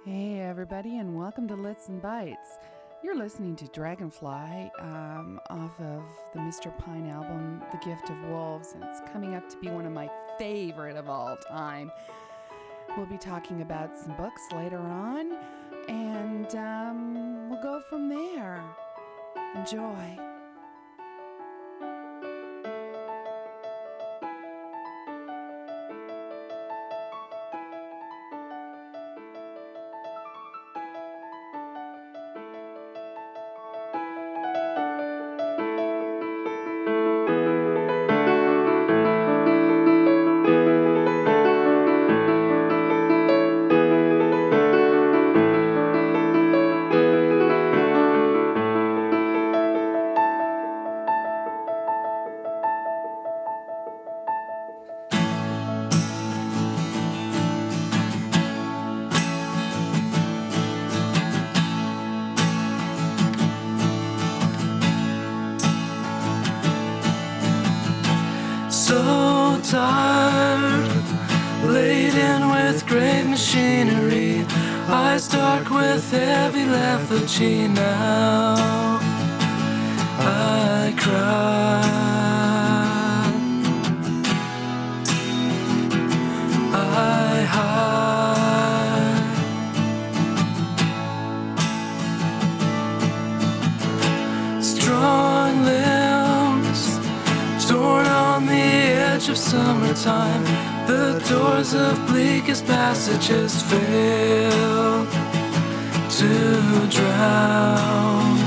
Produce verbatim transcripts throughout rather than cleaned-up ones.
Hey, everybody, and welcome to Lits and Bites. You're listening to Dragonfly um, off of the Mister Pine album, The Gift of Wolves, and it's coming up to be one of my favorite of all time. We'll be talking about some books later on, and um, we'll go from there. Enjoy. So tired, laden with great machinery, eyes dark with heavy lethargy. Now I cry, I hide, strong limbs torn on the edge of summertime. The doors of bleakest passages fail to drown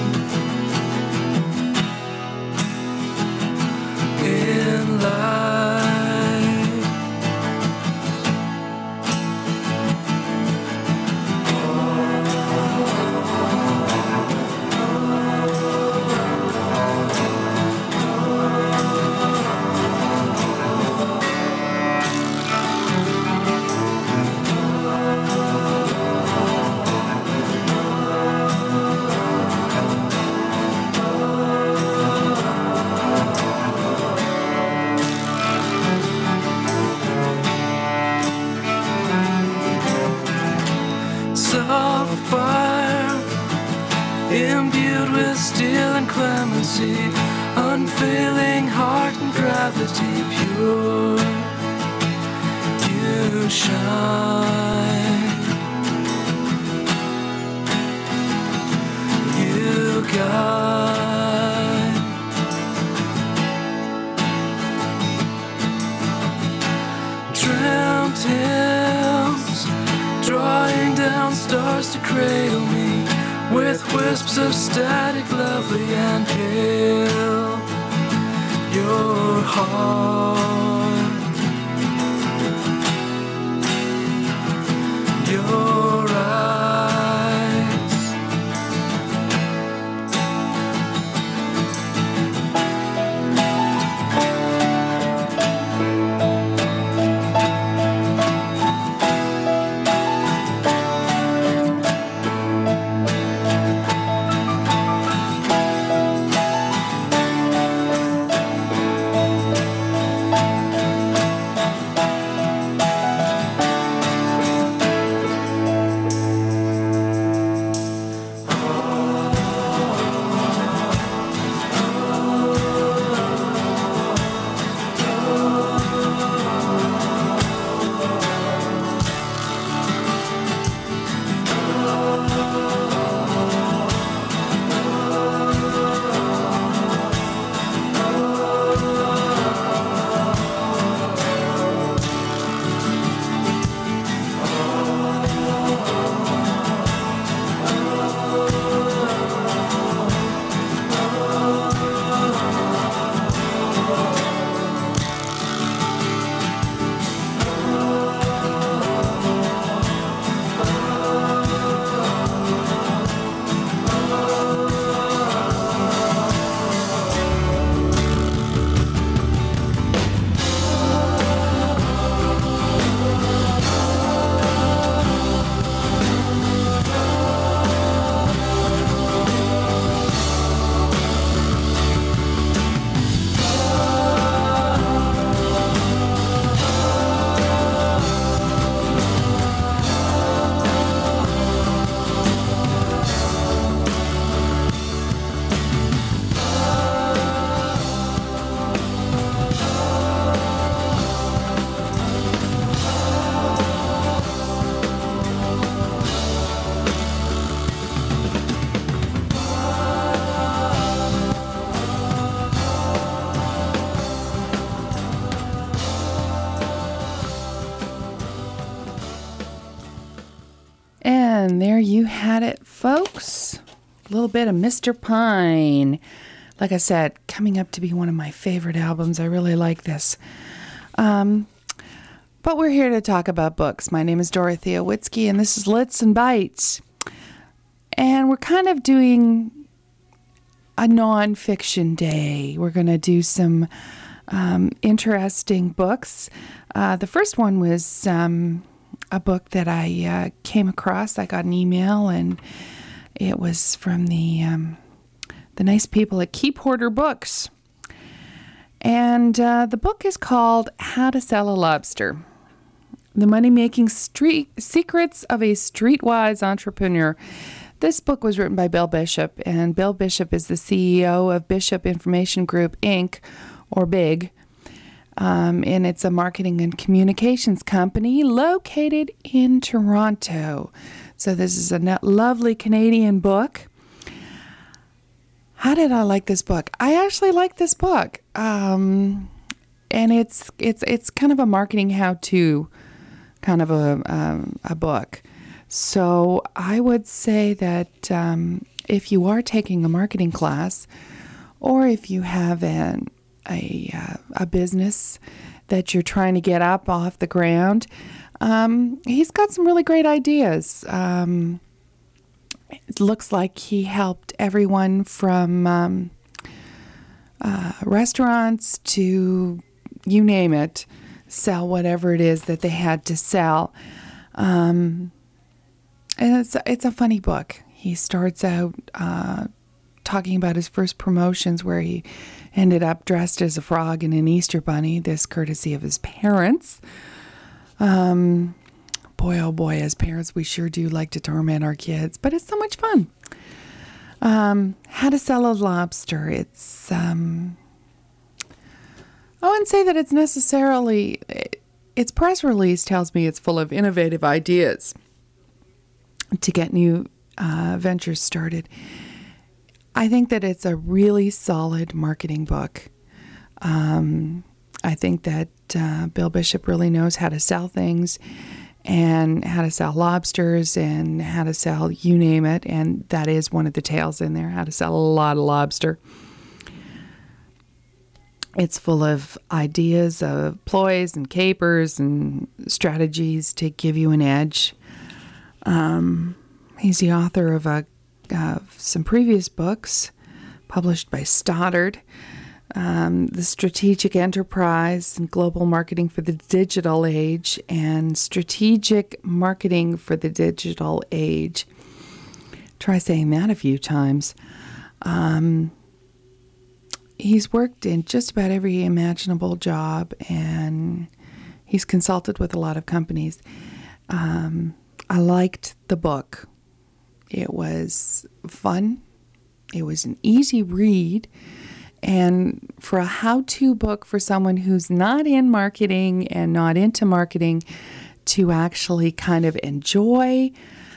in light. Soft fire, imbued with steel and clemency, unfailing heart and gravity pure. You shine, you guide, dreamt hymns, drawing down stars to cradle me, with wisps of static, lovely and pale. Your heart, your eyes, And there you had it, folks. A little bit of Mister Pine. Like I said, coming up to be one of my favorite albums. I really like this. Um, but we're here to talk about books. My name is Dorothea Witzke, and this is Lits and Bites. And we're kind of doing a nonfiction day. We're going to do some um, interesting books. Uh, the first one was um, a book that I uh, came across. I got an email, and it was from the um, the nice people at Keep Hoarder Books. And uh, the book is called How to Sell a Lobster: The Money-Making Street Secrets of a Streetwise Entrepreneur. This book was written by Bill Bishop, and Bill Bishop is the C E O of Bishop Information Group, Incorporated, or BIG. Um, and it's a marketing and communications company located in Toronto. So this is a net lovely Canadian book. How did I like this book? I actually like this book. Um, and it's it's it's kind of a marketing how-to kind of a um, a book. So I would say that um, if you are taking a marketing class, or if you have an a uh, a business that you're trying to get up off the ground, um, he's got some really great ideas. Um, it looks like he helped everyone from um, uh, restaurants to you name it, sell whatever it is that they had to sell. Um, and it's it's a funny book. He starts out uh, talking about his first promotions where he ended up dressed as a frog and an Easter bunny, this courtesy of his parents. Um, boy, oh boy, as parents, we sure do like to torment our kids, but it's so much fun. Um, How to Sell a Lobster. It's, um, I wouldn't say that it's necessarily, its press release tells me it's full of innovative ideas to get new uh, ventures started. I think that it's a really solid marketing book. Um, I think that uh, Bill Bishop really knows how to sell things, and how to sell lobsters, and how to sell you name it. And that is one of the tales in there, how to sell a lot of lobster. It's full of ideas of ploys and capers and strategies to give you an edge. Um, he's the author of a of some previous books published by Stoddard, um, The Strategic Enterprise and Global Marketing for the Digital Age, and Strategic Marketing for the Digital Age. Try saying that a few times. Um, he's worked in just about every imaginable job, and he's consulted with a lot of companies. Um, I liked the book. It was fun. It was an easy read. And for a how-to book for someone who's not in marketing and not into marketing to actually kind of enjoy,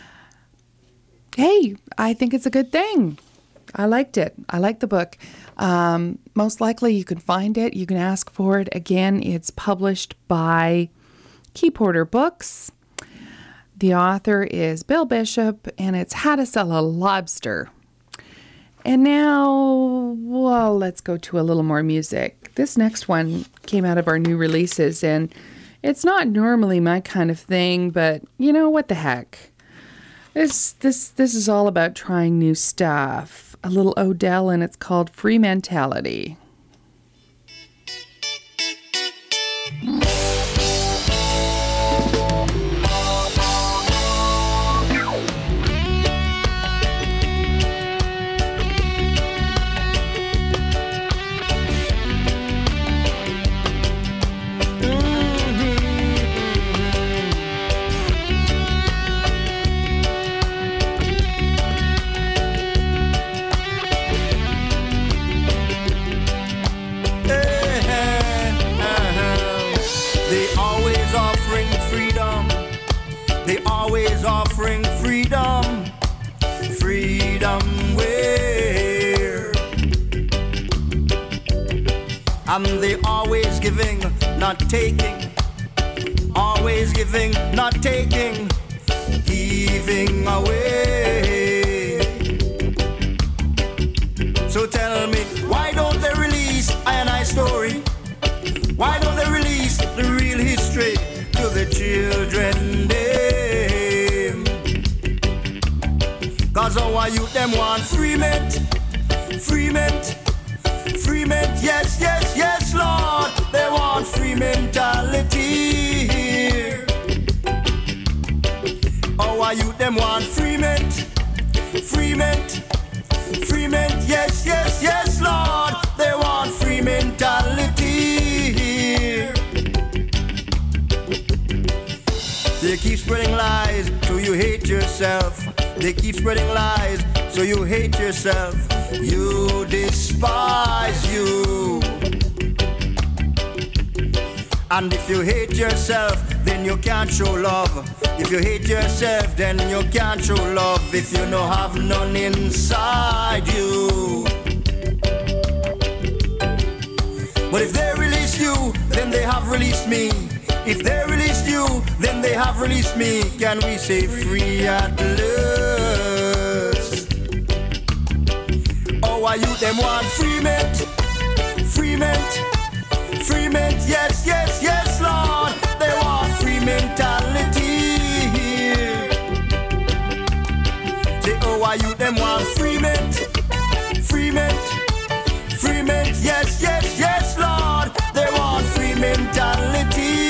hey, I think it's a good thing. I liked it. I liked the book. Um, most likely you can find it. You can ask for it. Again, it's published by Keep Hoarder Books. The author is Bill Bishop, and it's How to Sell a Lobster. And now, well, let's go to a little more music. This next one came out of our new releases, and it's not normally my kind of thing, but you know, what the heck? This this this is all about trying new stuff. A little Odell, and it's called Free Mentality. Offering freedom, freedom where? And they always giving, not taking, always giving, not taking. He weaving away. So tell me, why don't they release I and I story? Why don't they release the real history to the children? Them? Cause our youth them want free mint, free mint, free mint, yes, yes, yes, Lord. They want free mentality here. Our youth them want free mint, free mint, free mint, yes, yes, yes, Lord. They want free mentality here. They keep spreading lies, so you hate yourself. They keep spreading lies, so you hate yourself. You despise you. And if you hate yourself, then you can't show love. If you hate yourself, then you can't show love. If you don't have none inside you. But if they release you, then they have released me. If they release you, then they have released me. Can we say free at last? Oh, are you them want free mint? Free mint, free mint, yes, yes, yes, Lord. They want free mentality here. Say, oh, are you them want free mint? Free mint, free mint, yes, yes, yes, Lord. They want free mentality.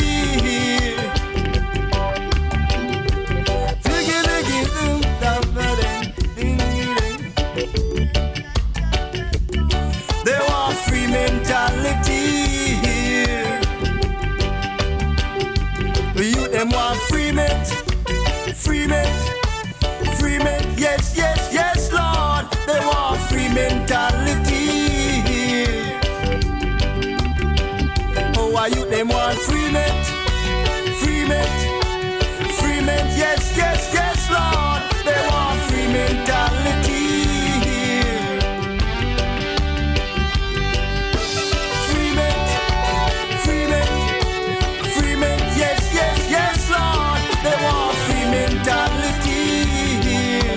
They want free mentality here. You them want free mint, free mint, free mint, yes, yes, yes, Lord. They want free mentality here. Oh, are you them want free mint, free mint, free mint, yes, yes, yes, Lord. They want free mentality here. Free mint, free mint, free mint, yes, yes, yes, Lord. They want free mentality here.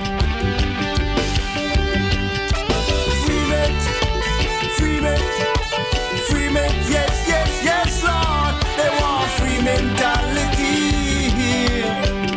Free mint, free mint, free mint, yes, yes, yes, Lord. They want free mentality here.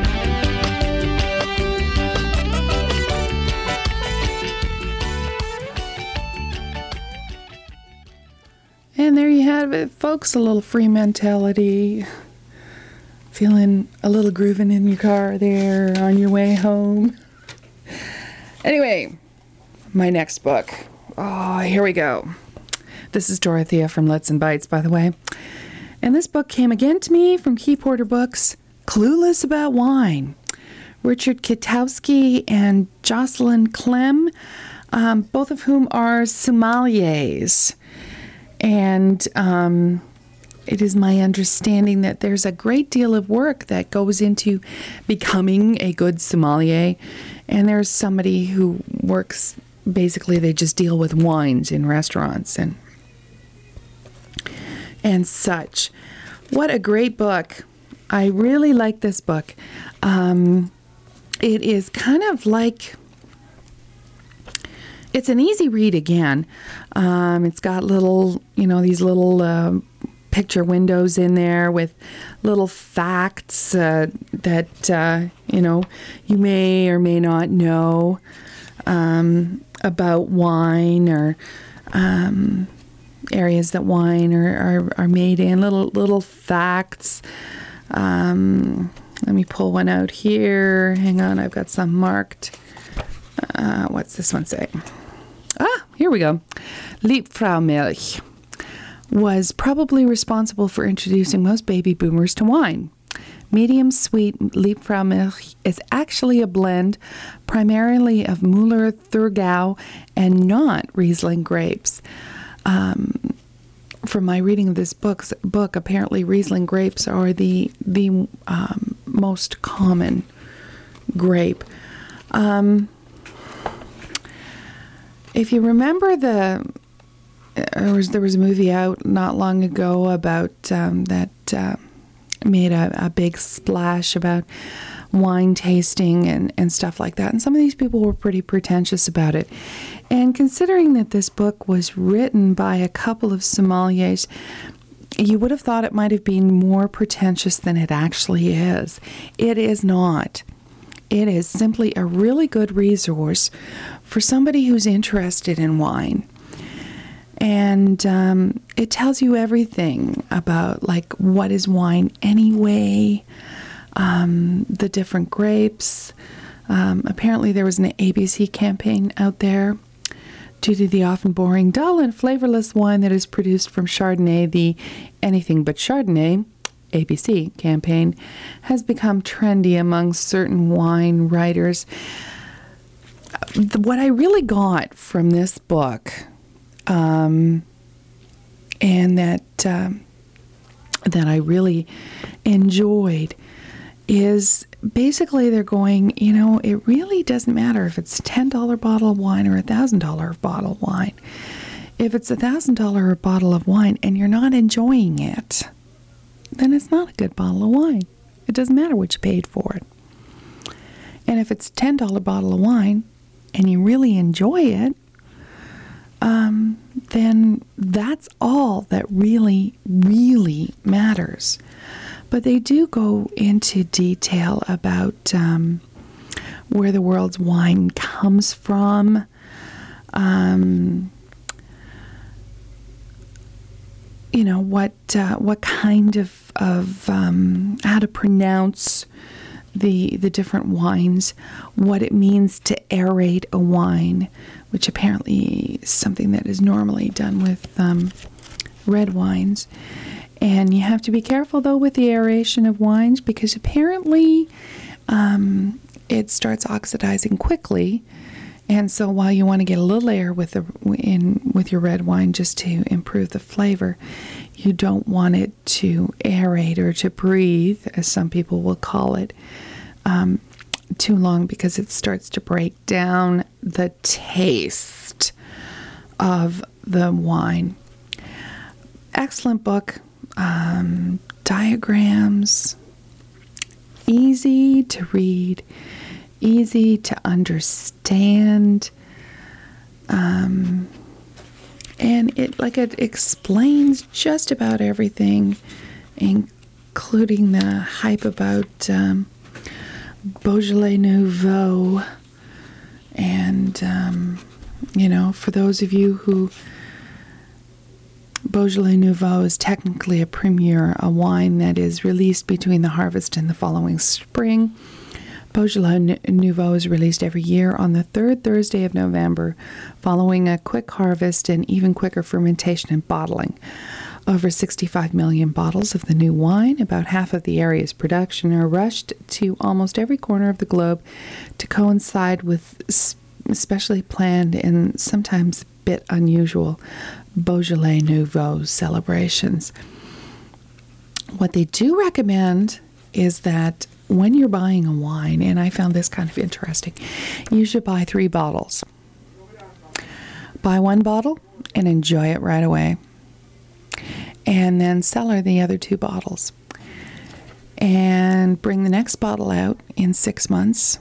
And there you have it, folks, a little free mentality. Feeling a little grooving in your car there on your way home. Anyway, my next book. Oh, here we go. This is Dorothea from Let's and Bites, by the way. And this book came again to me from Key Porter Books, Clueless About Wine. Richard Kitowski and Jocelyn Clem, um, both of whom are sommeliers. And um, it is my understanding that there's a great deal of work that goes into becoming a good sommelier. And there's somebody who works, basically they just deal with wines in restaurants and and such. What a great book. I really like this book. Um, it is kind of like... It's an easy read again. Um, it's got little, you know, these little uh, picture windows in there with little facts uh, that, uh, you know, you may or may not know um, about wine or um, areas that wine are, are, are made in. Little, little facts. Um, let me pull one out here. Hang on, I've got some marked. Uh, what's this one say? Ah, here we go. Liebfraumilch was probably responsible for introducing most baby boomers to wine. Medium sweet Liebfraumilch is actually a blend primarily of Müller Thurgau and not Riesling grapes. Um, from my reading of this book's, book, apparently Riesling grapes are the the um, most common grape. Um, If you remember the, there was, there was a movie out not long ago about um, that uh, made a, a big splash about wine tasting and, and stuff like that. And some of these people were pretty pretentious about it. And considering that this book was written by a couple of sommeliers, you would have thought it might have been more pretentious than it actually is. It is not. It is simply a really good resource for somebody who's interested in wine. And um, it tells you everything about, like, what is wine anyway, um, the different grapes. Um, apparently there was an A B C campaign out there. Due to the often boring, dull, and flavorless wine that is produced from Chardonnay, the Anything But Chardonnay A B C campaign has become trendy among certain wine writers. What I really got from this book, um, and that uh, that I really enjoyed, is basically they're going, you know, it really doesn't matter if it's a ten dollar bottle of wine or a one thousand dollar bottle of wine. If it's a one thousand dollar bottle of wine and you're not enjoying it, then it's not a good bottle of wine. It doesn't matter what you paid for it. And if it's a ten dollar bottle of wine and you really enjoy it, um, then that's all that really, really matters. But they do go into detail about um, where the world's wine comes from, um, you know, what uh, what kind of, of um, how to pronounce the the different wines, what it means to aerate a wine, which apparently is something that is normally done with um, red wines. And you have to be careful, though, with the aeration of wines, because apparently um, it starts oxidizing quickly. And so while you want to get a little air with the in with your red wine just to improve the flavor, you don't want it to aerate or to breathe, as some people will call it, um, too long, because it starts to break down the taste of the wine. Excellent book. Um, diagrams, easy to read, easy to understand, um, and it like it explains just about everything, including the hype about um, Beaujolais Nouveau. And um, you know, for those of you who Beaujolais Nouveau is technically a premier, a wine that is released between the harvest and the following spring. Beaujolais Nouveau is released every year on the third Thursday of November, following a quick harvest and even quicker fermentation and bottling. Over sixty-five million bottles of the new wine, about half of the area's production, are rushed to almost every corner of the globe to coincide with specially planned and sometimes a bit unusual Beaujolais Nouveau celebrations. What they do recommend is that when you're buying a wine, and I found this kind of interesting, you should buy three bottles. Buy one bottle and enjoy it right away. And then cellar the other two bottles. And bring the next bottle out in six months.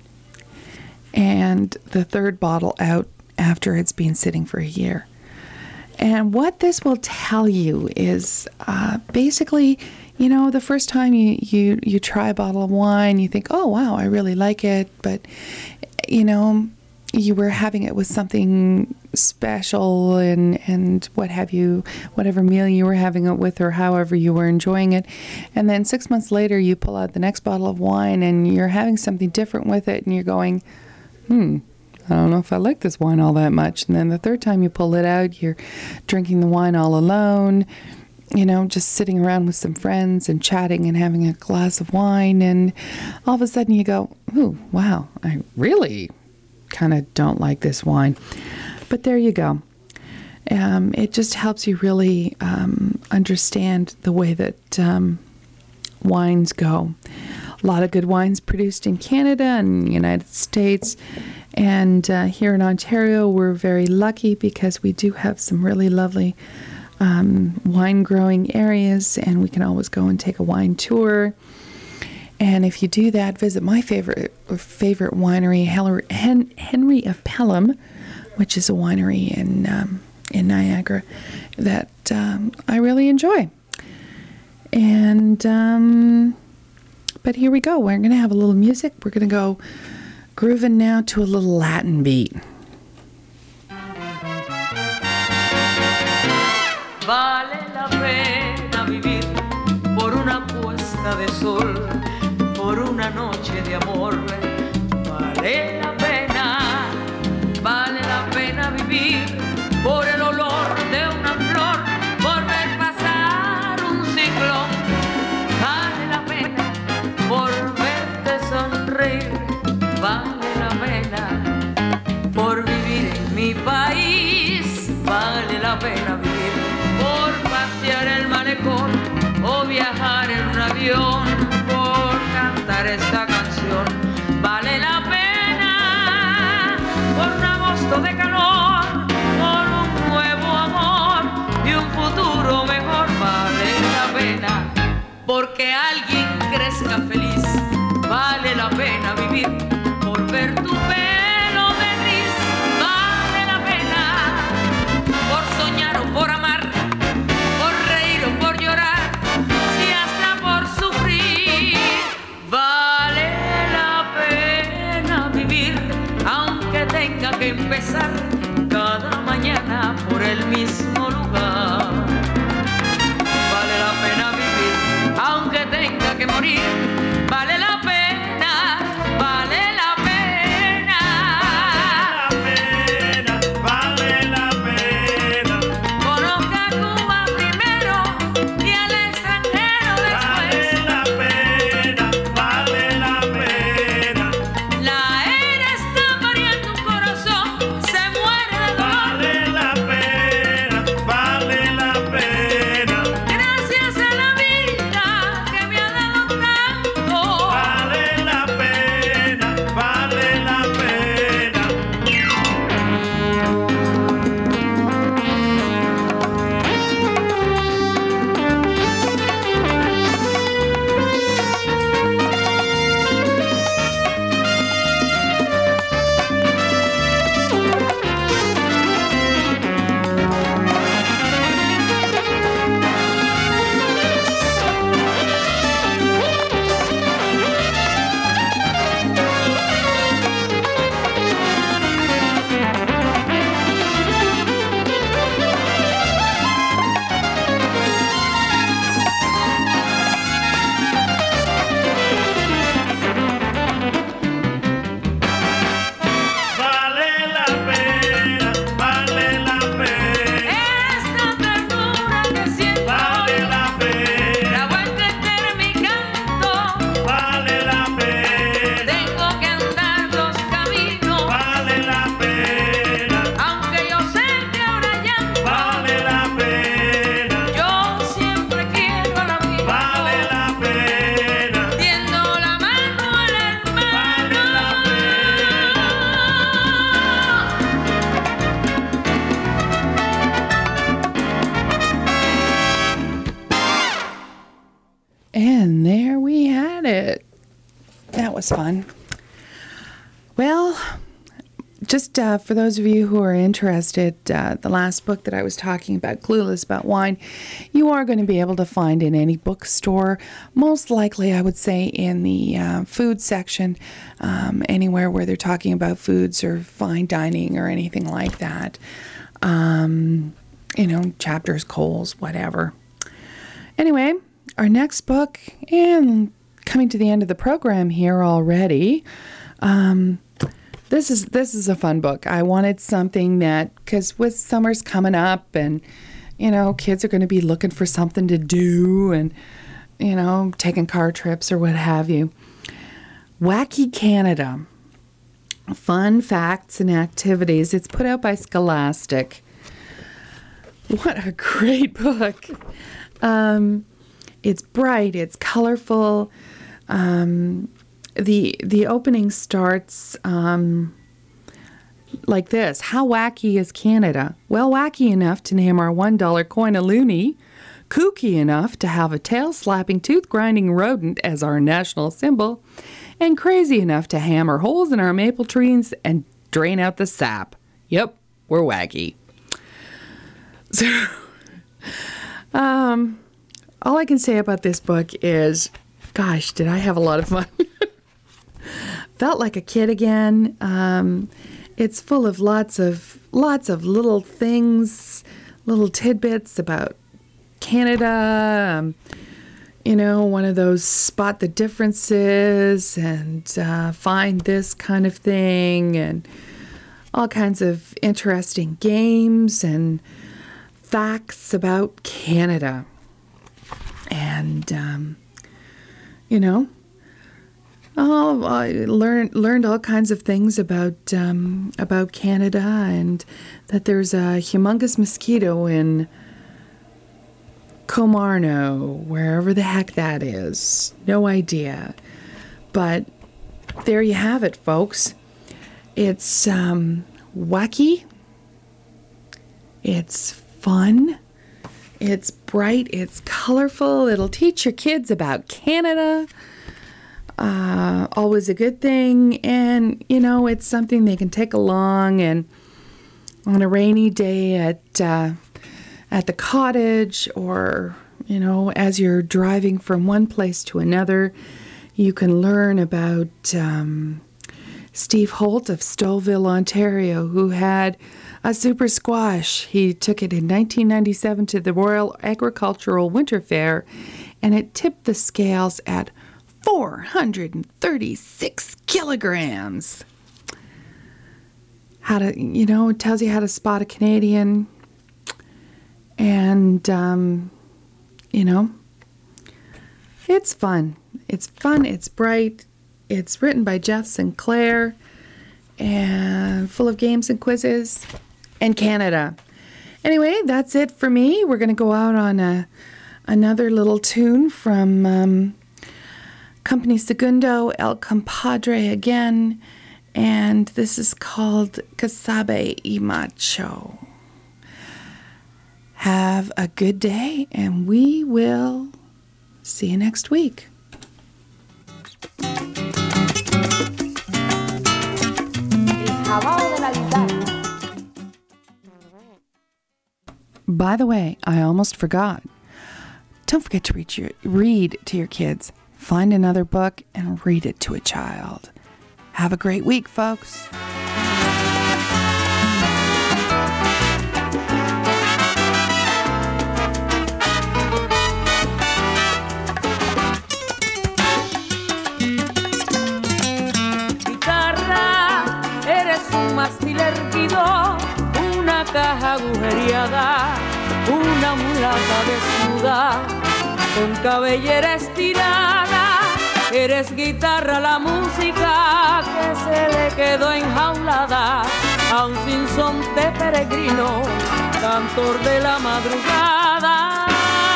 And the third bottle out after it's been sitting for a year. And what this will tell you is uh, basically, you know, the first time you, you, you try a bottle of wine, you think, oh, wow, I really like it. But, you know, you were having it with something special and, and what have you, whatever meal you were having it with or however you were enjoying it. And then six months later, you pull out the next bottle of wine and you're having something different with it and you're going, hmm, I don't know if I like this wine all that much. And then the third time you pull it out, you're drinking the wine all alone, you know, just sitting around with some friends and chatting and having a glass of wine. And all of a sudden you go, ooh, wow, I really kind of don't like this wine. But there you go. Um, it just helps you really um, understand the way that um, wines go. A lot of good wines produced in Canada and the United States. And uh, here in Ontario, we're very lucky because we do have some really lovely um, wine growing areas, and we can always go and take a wine tour. And if you do that, visit my favorite favorite winery, Hen- Henry of Pelham, which is a winery in um, in Niagara that um, I really enjoy. And um, but here we go. We're going to have a little music. We're going to go grooving now to a little Latin beat. Vale la pena vivir por una puesta de sol, por una noche de amor. Vale la pena, vale la pena vivir por el olor de una flor, por ver pasar un ciclón. Vale la pena por verte sonreír, vale la pena por vivir en mi país, vale la pena vivir por pasear el malecón o viajar en un avión, por cantar esta canción. Vale la pena por un agosto de calor, por un nuevo amor y un futuro mejor. Vale la pena porque alguien crezca feliz, vale la pena vivir por ver tu pelo de gris, vale la pena por soñar o por amar, por reír o por llorar, si hasta por sufrir. Vale la pena vivir aunque tenga que empezar cada mañana por el mismo lugar. Vale la pena vivir aunque tenga que morir, vale la pena, vale la pena. Vale la pena, vale la pena. Conozca Cuba primero y al extranjero después. Vale la pena, vale la pena. La era está pariendo un corazón, se muere de dolor. Vale la pena, vale la pena. Gracias a la vida que me ha dado tanto. Vale la pena, vale la pena. Vale la pena, vale la pena. Esta ternura que siento Vale hoy, la pena, la vuelta a entender mi canto. vale la pena. Tengo que andar los caminos, Vale la pena, aunque yo sé que ahora llanto. vale la pena. Yo siempre quiero al amigo, Vale la pena, tiendo la mano al hermano. vale la And there we had it. That was fun. Well, just uh, for those of you who are interested, uh, the last book that I was talking about, Clueless About Wine, you are going to be able to find in any bookstore. Most likely, I would say, in the uh, food section, um, anywhere where they're talking about foods or fine dining or anything like that. Um, you know, Chapters, Kohl's, whatever. Anyway, our next book, and coming to the end of the program here already, um, this is this is a fun book. I wanted something that, because with summer's coming up and, you know, kids are going to be looking for something to do and, you know, taking car trips or what have you. Wacky Canada, Fun Facts and Activities. It's put out by Scholastic. What a great book. Um, it's bright, it's colorful. Um, the the opening starts um, like this. How wacky is Canada? Well, wacky enough to name our one dollar coin a loonie. kooky enough to have a tail-slapping, tooth-grinding rodent as our national symbol, and crazy enough to hammer holes in our maple trees and drain out the sap. Yep, we're wacky. So, um, all I can say about this book is, gosh, did I have a lot of fun. Felt like a kid again. Um, it's full of lots of lots of little things, little tidbits about Canada. Um, you know, one of those spot the differences and uh, find this kind of thing, and all kinds of interesting games and facts about Canada. And, um, you know, oh, I learned learned all kinds of things about um, about Canada, and that there's a humongous mosquito in Comarno, wherever the heck that is. No idea. But there you have it, folks. It's um, wacky. It's fun. It's bright. It's colorful. It'll teach your kids about Canada. Uh, always a good thing. And, you know, it's something they can take along and on a rainy day at uh, at the cottage, or, you know, as you're driving from one place to another, you can learn about um, Steve Holt of Stouffville, Ontario, who had a super squash. He took it in nineteen ninety-seven to the Royal Agricultural Winter Fair, and it tipped the scales at four hundred thirty-six kilograms. How to, you know, it tells you how to spot a Canadian. And, um, you know, it's fun. It's fun. It's bright. It's written by Jeff Sinclair, and full of games and quizzes, and Canada. Anyway, that's it for me. We're going to go out on a, another little tune from um, Company Segundo, El Compadre again, and this is called Casabe y Macho. Have a good day, and we will see you next week. By the way, I almost forgot. Don't forget to read, your, read to your kids. Find another book and read it to a child. Have a great week, folks. Mástil erguido, una caja agujereada, una mulata desnuda, con cabellera estirada. Eres guitarra, la música que se le quedó enjaulada a un sinsonte peregrino, cantor de la madrugada.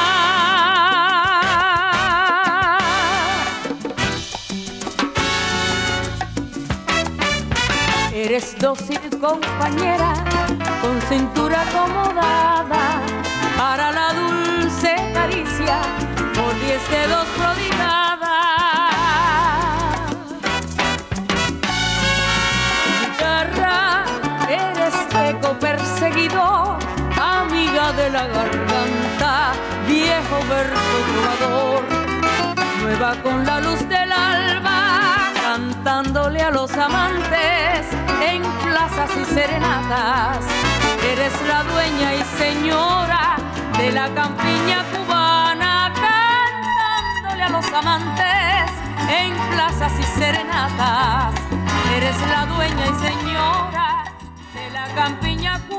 Eres dócil compañera, con cintura acomodada, para la dulce caricia, por diez dedos prodigada. Guitarra, eres eco perseguido, amiga de la garganta, viejo verso trovador, nueva con la luz del alba, cantándole a los amantes en plazas y serenatas. Eres la dueña y señora de la campiña cubana, cantándole a los amantes en plazas y serenatas. Eres la dueña y señora de la campiña cubana.